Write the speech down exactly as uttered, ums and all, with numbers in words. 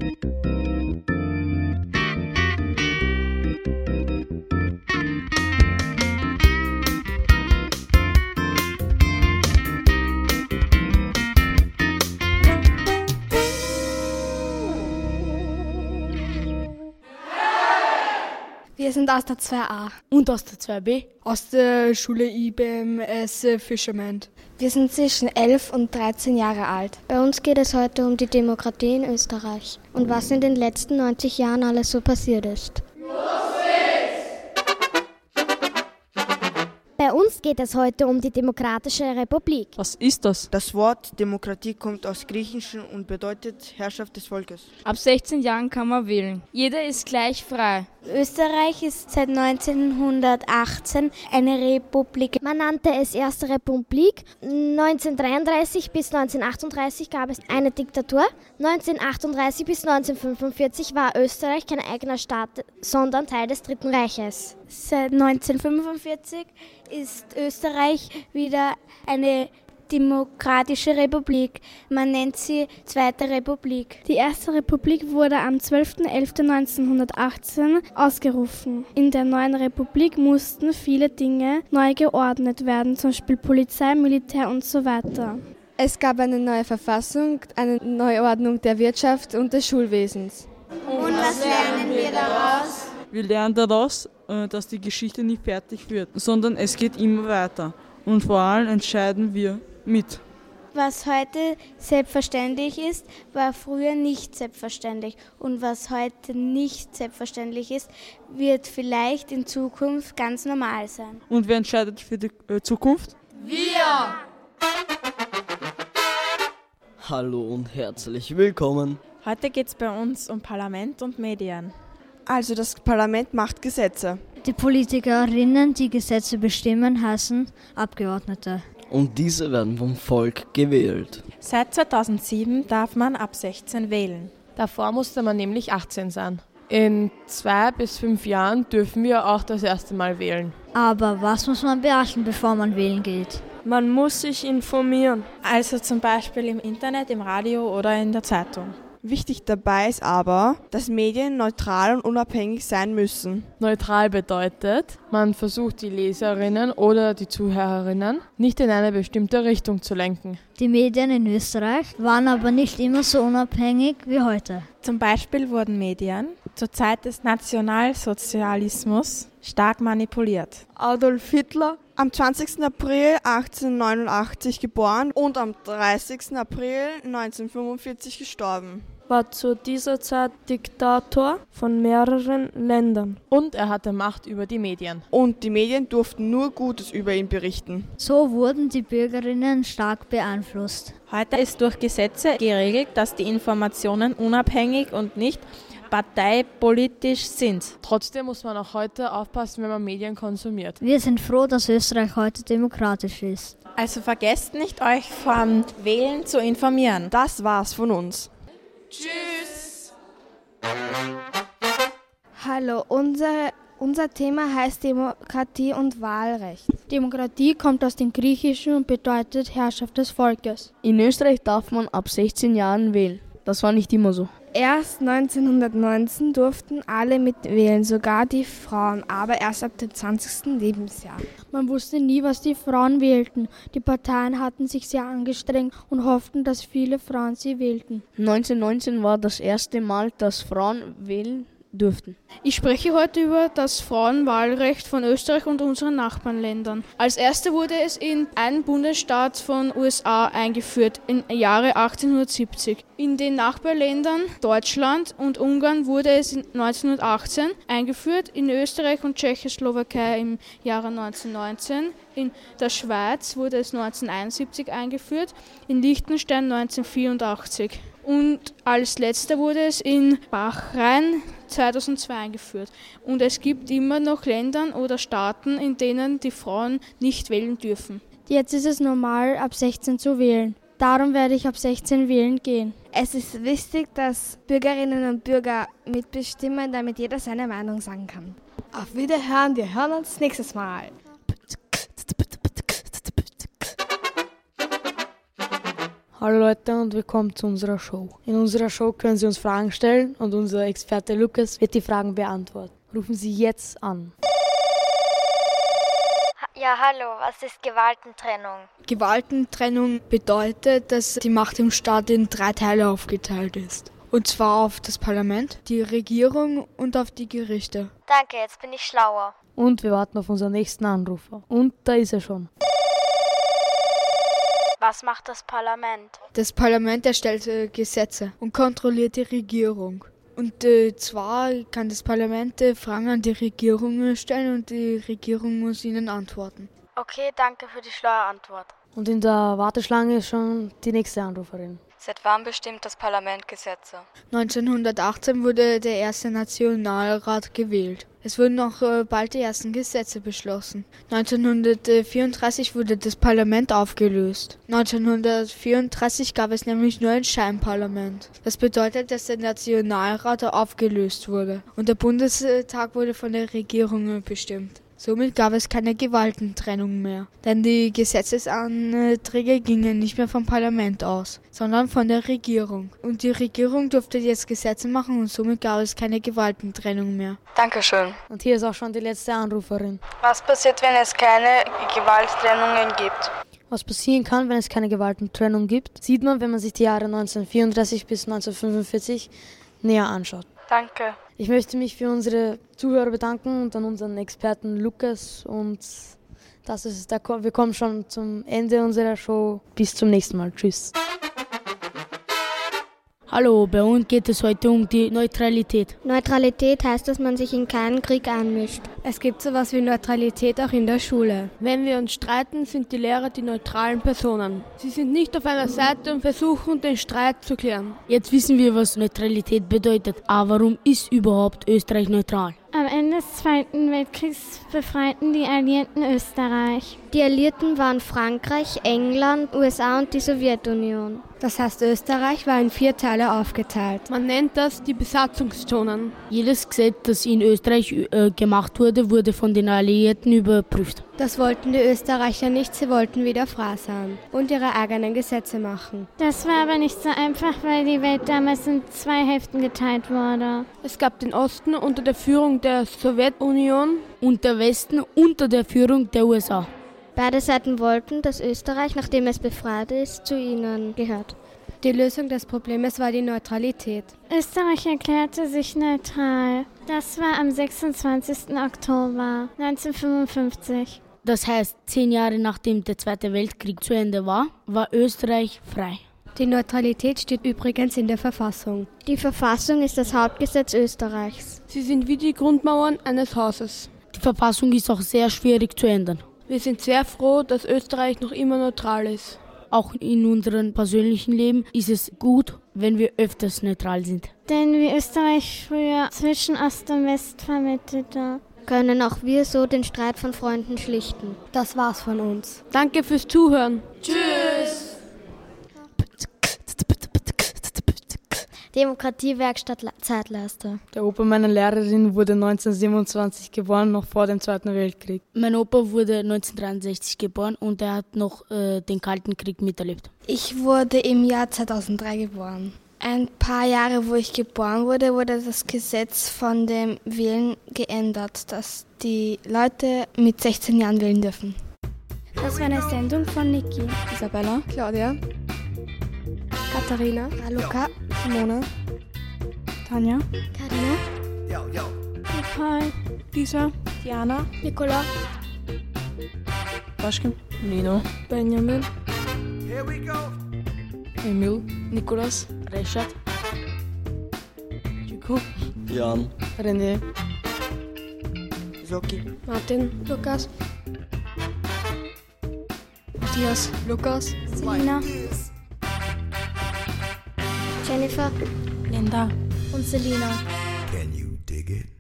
Wir sind aus der zwei a. Und aus der zwei b. Aus der Schule I B M S Fischerment. Wir sind zwischen elf und dreizehn Jahre alt. Bei uns geht es heute um die Demokratie in Österreich und was in den letzten neunzig Jahren alles so passiert ist. Bei uns geht es heute um die Demokratische Republik. Was ist das? Das Wort Demokratie kommt aus Griechischen und bedeutet Herrschaft des Volkes. Ab sechzehn Jahren kann man wählen. Jeder ist gleich frei. Österreich ist seit neunzehnhundertachtzehn eine Republik. Man nannte es erste Republik. neunzehnhundertdreiunddreißig bis neunzehnhundertachtunddreißig gab es eine Diktatur. neunzehnhundertachtunddreißig bis neunzehnhundertfünfundvierzig war Österreich kein eigener Staat, sondern Teil des Dritten Reiches. Seit neunzehnhundertfünfundvierzig ist Österreich wieder eine Demokratische Republik. Man nennt sie Zweite Republik. Die erste Republik wurde am zwölfter elfter neunzehnhundertachtzehn ausgerufen. In der neuen Republik mussten viele Dinge neu geordnet werden, zum Beispiel Polizei, Militär und so weiter. Es gab eine neue Verfassung, eine Neuordnung der Wirtschaft und des Schulwesens. Und was lernen wir daraus? Wir lernen daraus, dass die Geschichte nie fertig wird, sondern es geht immer weiter. Und vor allem entscheiden wir mit. Was heute selbstverständlich ist, war früher nicht selbstverständlich. Und was heute nicht selbstverständlich ist, wird vielleicht in Zukunft ganz normal sein. Und wer entscheidet für die äh, Zukunft? Wir! Hallo und herzlich willkommen. Heute geht es bei uns um Parlament und Medien. Also das Parlament macht Gesetze. Die Politikerinnen, die Gesetze bestimmen, heißen Abgeordnete. Und diese werden vom Volk gewählt. Seit zweitausendsieben darf man ab sechzehn wählen. Davor musste man nämlich achtzehn sein. In zwei bis fünf Jahren dürfen wir auch das erste Mal wählen. Aber was muss man beachten, bevor man wählen geht? Man muss sich informieren. Also zum Beispiel im Internet, im Radio oder in der Zeitung. Wichtig dabei ist aber, dass Medien neutral und unabhängig sein müssen. Neutral bedeutet, man versucht die Leserinnen oder die Zuhörerinnen nicht in eine bestimmte Richtung zu lenken. Die Medien in Österreich waren aber nicht immer so unabhängig wie heute. Zum Beispiel wurden Medien zur Zeit des Nationalsozialismus stark manipuliert. Adolf Hitler, am zwanzigsten April achtzehnhundertneunundachtzig geboren und am dreißigsten April neunzehnhundertfünfundvierzig gestorben. War zu dieser Zeit Diktator von mehreren Ländern. Und er hatte Macht über die Medien. Und die Medien durften nur Gutes über ihn berichten. So wurden die Bürgerinnen stark beeinflusst. Heute ist durch Gesetze geregelt, dass die Informationen unabhängig und nicht parteipolitisch sind. Trotzdem muss man auch heute aufpassen, wenn man Medien konsumiert. Wir sind froh, dass Österreich heute demokratisch ist. Also vergesst nicht, euch vom Wählen zu informieren. Das war's von uns. Tschüss! Hallo, unser, unser Thema heißt Demokratie und Wahlrecht. Demokratie kommt aus dem Griechischen und bedeutet Herrschaft des Volkes. In Österreich darf man ab sechzehn Jahren wählen. Das war nicht immer so. Erst neunzehnhundertneunzehn durften alle mitwählen, sogar die Frauen, aber erst ab dem zwanzigsten Lebensjahr. Man wusste nie, was die Frauen wählten. Die Parteien hatten sich sehr angestrengt und hofften, dass viele Frauen sie wählten. neunzehnhundertneunzehn war das erste Mal, dass Frauen wählen durften. Ich spreche heute über das Frauenwahlrecht von Österreich und unseren Nachbarländern. Als erste wurde es in einem Bundesstaat von U S A eingeführt, im Jahre achtzehnhundertsiebzig. In den Nachbarländern Deutschland und Ungarn wurde es neunzehnhundertachtzehn eingeführt, in Österreich und Tschechoslowakei im Jahre neunzehnhundertneunzehn. In der Schweiz wurde es neunzehnhunderteinundsiebzig eingeführt, in Liechtenstein neunzehnhundertvierundachtzig. Und als letzter wurde es in Bahrain zweitausendzwei eingeführt. Und es gibt immer noch Länder oder Staaten, in denen die Frauen nicht wählen dürfen. Jetzt ist es normal, ab sechzehn zu wählen. Darum werde ich ab sechzehn wählen gehen. Es ist wichtig, dass Bürgerinnen und Bürger mitbestimmen, damit jeder seine Meinung sagen kann. Auf Wiederhören, wir hören uns nächstes Mal. Hallo Leute und willkommen zu unserer Show. In unserer Show können Sie uns Fragen stellen und unser Experte Lukas wird die Fragen beantworten. Rufen Sie jetzt an. Ja, hallo, was ist Gewaltentrennung? Gewaltentrennung bedeutet, dass die Macht im Staat in drei Teile aufgeteilt ist. Und zwar auf das Parlament, die Regierung und auf die Gerichte. Danke, jetzt bin ich schlauer. Und wir warten auf unseren nächsten Anrufer. Und da ist er schon. Was macht das Parlament? Das Parlament erstellt äh, Gesetze und kontrolliert die Regierung. Und äh, zwar kann das Parlament äh, Fragen an die Regierung stellen und die Regierung muss ihnen antworten. Okay, danke für die schlaue Antwort. Und in der Warteschlange ist schon die nächste Anruferin. Seit wann bestimmt das Parlament Gesetze? neunzehnhundertachtzehn wurde der erste Nationalrat gewählt. Es wurden auch äh, bald die ersten Gesetze beschlossen. neunzehnhundertvierunddreißig wurde das Parlament aufgelöst. neunzehnhundertvierunddreißig gab es nämlich nur ein Scheinparlament. Das bedeutet, dass der Nationalrat aufgelöst wurde und der Bundestag wurde von der Regierung bestimmt. Somit gab es keine Gewaltentrennung mehr, denn die Gesetzesanträge gingen nicht mehr vom Parlament aus, sondern von der Regierung. Und die Regierung durfte jetzt Gesetze machen und somit gab es keine Gewaltentrennung mehr. Dankeschön. Und hier ist auch schon die letzte Anruferin. Was passiert, wenn es keine Gewalttrennungen gibt? Was passieren kann, wenn es keine Gewaltentrennung gibt, sieht man, wenn man sich die Jahre neunzehnhundertvierunddreißig bis neunzehnhundertfünfundvierzig näher anschaut. Danke. Ich möchte mich für unsere Zuhörer bedanken und an unseren Experten Lukas. Und das ist der, wir kommen schon zum Ende unserer Show. Bis zum nächsten Mal. Tschüss. Hallo, bei uns geht es heute um die Neutralität. Neutralität heißt, dass man sich in keinen Krieg einmischt. Es gibt sowas wie Neutralität auch in der Schule. Wenn wir uns streiten, sind die Lehrer die neutralen Personen. Sie sind nicht auf einer Seite und versuchen, den Streit zu klären. Jetzt wissen wir, was Neutralität bedeutet. Aber warum ist überhaupt Österreich neutral? Am Ende des Zweiten Weltkriegs befreiten die Alliierten Österreich. Die Alliierten waren Frankreich, England, U S A und die Sowjetunion. Das heißt, Österreich war in vier Teile aufgeteilt. Man nennt das die Besatzungszonen. Jedes Gesetz, das in Österreich äh, gemacht wurde, wurde von den Alliierten überprüft. Das wollten die Österreicher nicht, sie wollten wieder frei sein und ihre eigenen Gesetze machen. Das war aber nicht so einfach, weil die Welt damals in zwei Hälften geteilt wurde. Es gab den Osten unter der Führung der Sowjetunion und der Westen unter der Führung der U S A. Beide Seiten wollten, dass Österreich, nachdem es befreit ist, zu ihnen gehört. Die Lösung des Problems war die Neutralität. Österreich erklärte sich neutral. Das war am sechsundzwanzigsten Oktober neunzehnhundertfünfundfünfzig. Das heißt, zehn Jahre nachdem der Zweite Weltkrieg zu Ende war, war Österreich frei. Die Neutralität steht übrigens in der Verfassung. Die Verfassung ist das Hauptgesetz Österreichs. Sie sind wie die Grundmauern eines Hauses. Die Verfassung ist auch sehr schwierig zu ändern. Wir sind sehr froh, dass Österreich noch immer neutral ist. Auch in unserem persönlichen Leben ist es gut, wenn wir öfters neutral sind. Denn wie Österreich früher zwischen Ost und West vermittelte, können auch wir so den Streit von Freunden schlichten. Das war's von uns. Danke fürs Zuhören. Tschüss. Demokratiewerkstatt Zeitleiste. Der Opa meiner Lehrerin wurde neunzehnhundertsiebenundzwanzig geboren, noch vor dem Zweiten Weltkrieg. Mein Opa wurde neunzehnhundertdreiundsechzig geboren und er hat noch äh, den Kalten Krieg miterlebt. Ich wurde im Jahr zweitausenddrei geboren. Ein paar Jahre, wo ich geboren wurde, wurde das Gesetz von dem Wählen geändert, dass die Leute mit sechzehn Jahren wählen dürfen. Das war eine Sendung von Niki, Isabella, Claudia, Katharina, Luca, Simone, Tanja, Karina, Nicole, Lisa, Diana, Nicola, Waschkin, Nino, Benjamin, Emil, Nikolas, Reshad, Chico, Jan, René, Joki, Martin, Lukas, Matthias, Lukas, Selina, Jennifer, Linda und Selina. Can you dig it?